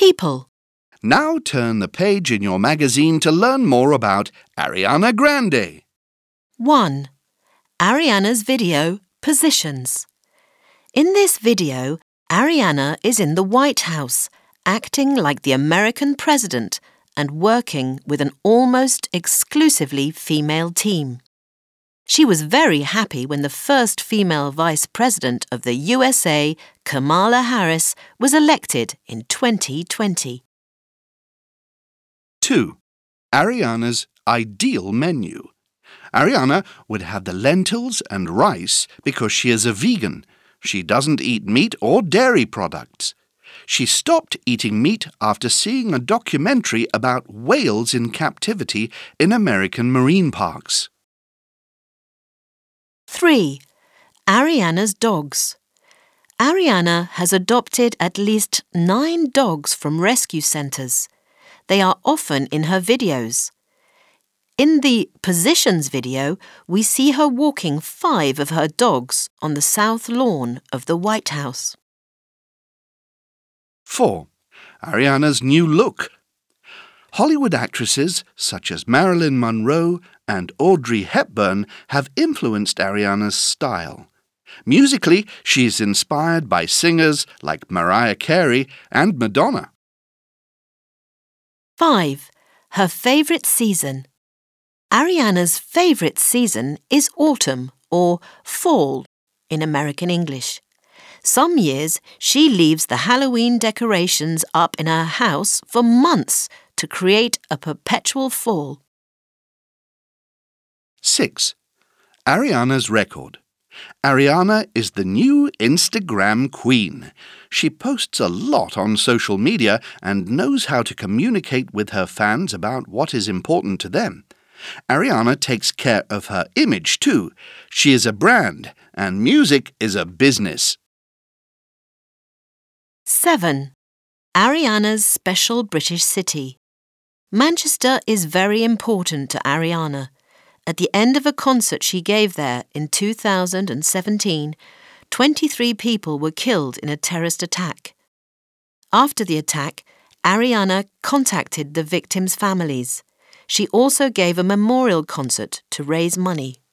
People. Now turn the page in your magazine to learn more about Ariana Grande. 1. Ariana's video, Positions. In this video, Ariana is in the White House, acting like the American president and working with an almost exclusively female team. She was very happy when the first female vice president of the USA, Kamala Harris, was elected in 2020. 2. Ariana's ideal menu. Ariana would have the lentils and rice because she is a vegan. She doesn't eat meat or dairy products. She stopped eating meat after seeing a documentary about whales in captivity in American marine parks. 3. Ariana's dogs. Ariana has adopted at least 9 dogs from rescue centres. They are often in her videos. In the Positions video, we see her walking 5 of her dogs on the south lawn of the White House. 4. Ariana's new look. Hollywood actresses such as Marilyn Monroe and Audrey Hepburn have influenced Ariana's style. Musically, she is inspired by singers like Mariah Carey and Madonna. 5. Her favourite season. Ariana's favourite season is autumn or fall in American English. Some years she leaves the Halloween decorations up in her house for months to create a perpetual fall. 6. Ariana's record. Ariana is the new Instagram queen. She posts a lot on social media and knows how to communicate with her fans about what is important to them. Ariana takes care of her image too. She is a brand and music is a business. 7. Ariana's special British city. Manchester is very important to Ariana. At the end of a concert she gave there in 2017, 23 people were killed in a terrorist attack. After the attack, Ariana contacted the victims' families. She also gave a memorial concert to raise money.